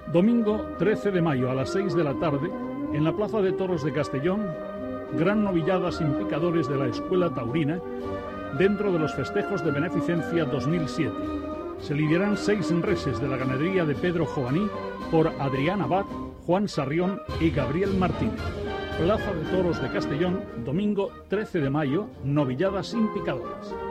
Domingo 13 de mayo a las 6 de la tarde, en la Plaza de Toros de Castellón, gran novillada sin picadores de la Escuela Taurina dentro de los festejos de Beneficencia 2007. Se lidiarán 6 reses de la ganadería de Pedro Jovaní por Adrián Abad, Juan Sarrión y Gabriel Martínez. Plaza de Toros de Castellón, domingo 13 de mayo, novillada sin picadores.